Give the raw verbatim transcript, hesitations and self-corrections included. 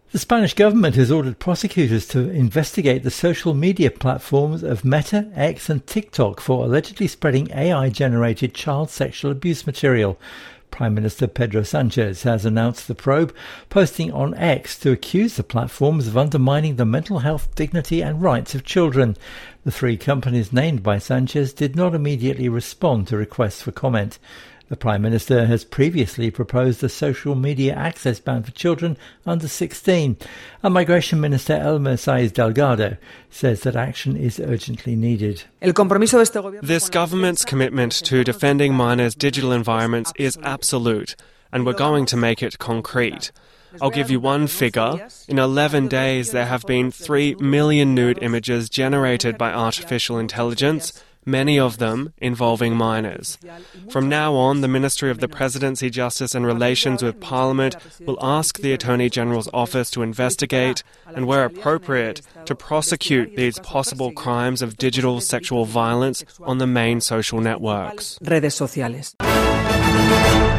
The Spanish government has ordered prosecutors to investigate the social media platforms of Meta, X and TikTok for allegedly spreading A I-generated child sexual abuse material. Prime Minister Pedro Sanchez has announced the probe, posting on X to accuse the platforms of undermining the mental health, dignity and rights of children. The three companies named by Sanchez did not immediately respond to requests for comment. The Prime Minister has previously proposed a social media access ban for children under sixteen. And Migration Minister Elmer Saiz Delgado says that action is urgently needed. This government's commitment to defending minors' digital environments is absolute, and we're going to make it concrete. I'll give you one figure. In eleven days, there have been three million nude images generated by artificial intelligence, many of them involving minors. From now on, the Ministry of the Presidency, Justice and Relations with Parliament will ask the Attorney General's office to investigate and, where appropriate, to prosecute these possible crimes of digital sexual violence on the main social networks. Redes sociales.